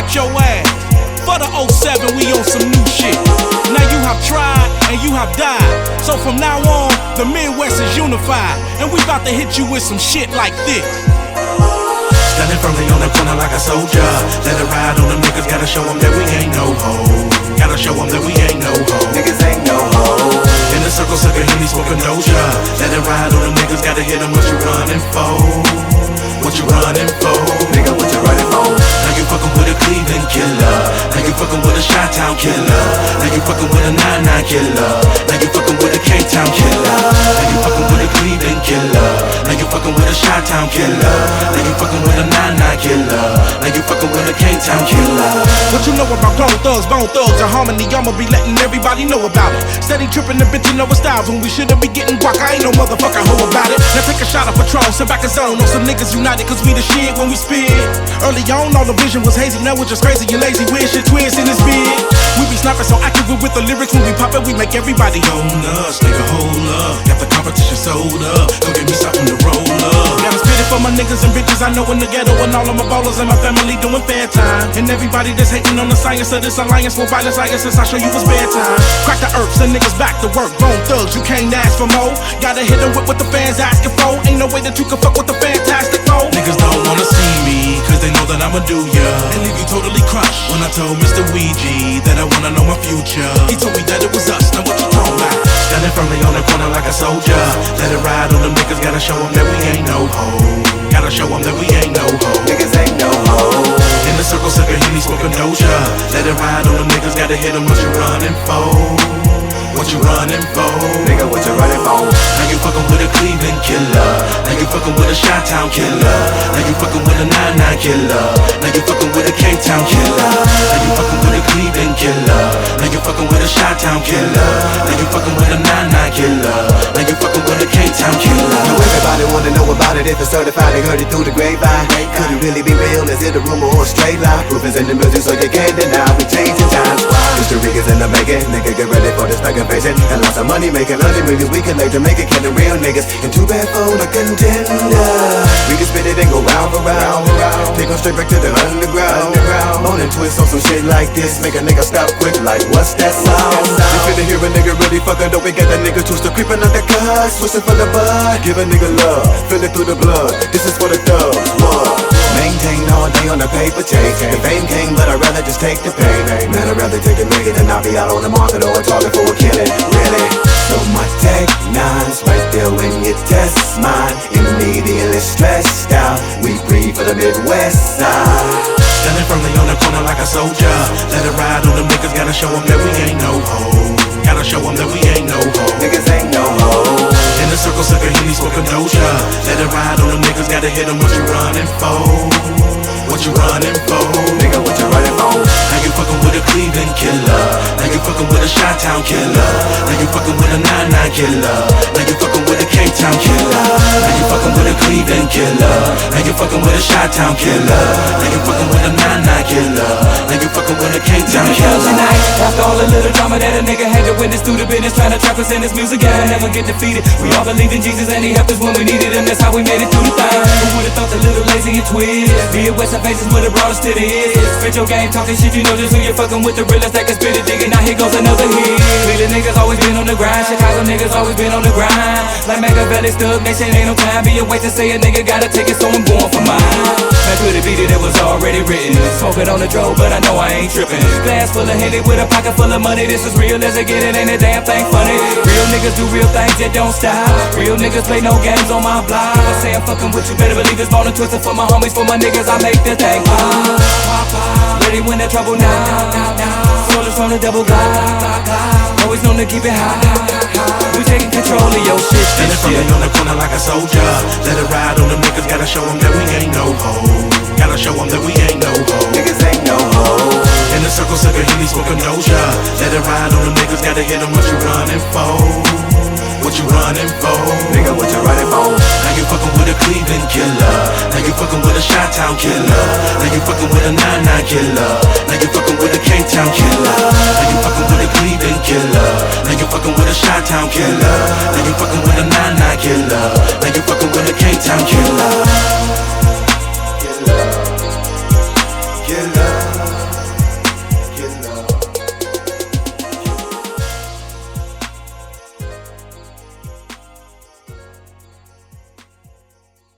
whooped your ass. For the 07, we on some new shit. Now you have tried and you have died. So from now on, the Midwest is unified. And we about to hit you with some shit like this. Standing firmly on the corner like a soldier. Let it ride on them niggas, gotta show them that we ain't no hoe. Gotta show them that we ain't no hoe. Niggas ain't no hoe. In the circle, sucker, Henny, smoking doja. Let it ride on them niggas, gotta hit them. What you running for? What you running for? Nigga, what you running for? Now you fucking with a Cleveland killer. Now you fucking with a Chi-Town killer. Now you fucking with a 9-9 killer. Now you fucking with a K-Town killer. Now you fucking with a Cleveland killer. Now you fucking with a Chi-Town killer. Now you fucking with a 9-9 killer. Now you fucking with a K-Town killer. What you know about Bone Thugs, and Harmony? I'ma be letting everybody know about it. Steady tripping and bitching over styles when we should've be getting guac. I ain't no motherfucker hoe about it. Now take a shot of Patron, send back a zone on some niggas united, cause we the shit when we spit. Early on, all the vision was hazy, now we're just crazy and lazy. Weird shit twist in this big. We be snapping so accurate with the lyrics when we pop it, we make everybody on us, nigga, hold up. Got the competition sold up. Go get me something to roll up. Gotta spit it for my niggas and bitches I know in the ghetto, and all of my ballers and my family doing fair time. And everybody that's hating on the science of this alliance for violence, I guess since I show you it's bedtime. Crack the earth, send niggas back to work. Bone Thugs, you can't ask for more. Gotta hit them with what the fans asking for. Ain't no way that you can fuck with the Fantastic Four. Niggas don't wanna see me, cause they know that I'ma do ya and leave you totally crushed. When I told Mr. Ouija that I wanna know my future, he told me that it was us, now what you talking about? Standing firmly on the corner like a soldier. Let it ride on them niggas, gotta show them that we ain't no hoe. Gotta show them that we ain't no hoe. Niggas ain't no hoe. In the circle, sucker, Henny, smoking doja. Let it ride on them niggas, gotta hit them. What you running for? What you running for? Nigga, what you running for? Now you fucking with a Cleveland killer. Now you fucking with a Chi-Town killer. Now you fucking with a 9-9 killer. Now you fucking with a K-Town killer. Now you fucking with a Cleveland killer. Now you fucking with a Chi-Town killer. Now you fucking with a 9-9 killer. Now you fucking with a K-Town killer. Now everybody wanna know about it. If it's certified, they heard it through the grapevine. Could it really be real? Is it a rumor or a straight lie? Proof is in the music, so you can't deny. We changing times. History is in the making. Nigga, get ready for this fucking facing. And lots of money making, 100 million we collect to make it. Killing real niggas and too bad for the contender. We can spit it and go round for round. Take 'em straight back to the underground. Moan and twist on some shit like this. Make a nigga stop quick like what's that sound? You finna hear a nigga really fucking dope. We got that nigga twisted creeping out that car. Switching for the bud. Give a nigga love. Feel it through the blood. This is for the thugs. What? Maintain all day on the paper chase. The fame came, but I'd rather just take the pain. Man, I'd rather take a nigga than not be out on the market or a target for a killing. Really? So much Tech 9s right there when you test mine. Immediately stressed out. We breathe for the Midwest side. Standing firmly on the corner like a soldier. Let it ride on them niggas, gotta show them that we ain't no hoe. Gotta show them that we ain't no hoe. Niggas ain't no hoe. In the circle, sucker, Henny, smoking doja. Let it ride on them niggas, gotta hit them. What you running for? What you running for? Nigga, what you running for? Now you fucking with a Cleveland killer. Now you fucking with a Chi-Town killer. Now you fucking with a 9-9 killer. Now you fucking with a K-Town killer. Now you fucking with a Cleveland killer. Now you fucking with a Chi-Town killer. Now you fucking with a 9-9 killer. Now you fucking with a K-Town killer. Tonight, after all the little drama that a nigga had to witness through the business, trying to trap us in this music game and never get defeated. We all believed in Jesus and he helped us when we needed him. That's how we made it through the thing. Who would've thought the little lazy and twist? Midwest faces with the broadest to the is. Spit your game, talking shit, you know just who you're fucking with. The realest that can spit it, digging. Now here goes another hit. Cleveland niggas always been on the grind. Chicago niggas always been on the grind. Like Machiavelli, Stug Nation, ain't no time. Be a way to say a nigga gotta take it, so I'm going for mine. Now could it be that it was already written? Smoking on the drove, but I know I ain't tripping. Glass full of Henny with a pocket full of money. This is real as I get it, ain't a damn thing funny. Real niggas do real things that don't stop. Real niggas play no games on my block. I say I'm fucking with you, better believe it's Bone and Twister for my homies, for my niggas. I make the thing pop. Ready when the trouble now. Soldiers from the double block. Always known to keep it high. We taking control of your shit. Standing firmly on the corner like a soldier. Let it ride on them niggas, gotta show them that we ain't no hoe. Gotta show them that we ain't no hoe. Niggas ain't no hoe. In the circle, sucker, Henny, smoking doja. Let it ride on them niggas, gotta hit them. What you running for? What you running for? Nigga, what you running for? Now you fucking with a Cleveland killer. Now you fucking with a Chi-Town killer. Now you fucking with a 9-9 killer. Now you fucking with a K-Town killer. Now you fucking with a Cleveland killer. Now you fucking with a Chi-Town killer. Now you fucking with a 9-9 killer. Now you fucking with a K-Town killer.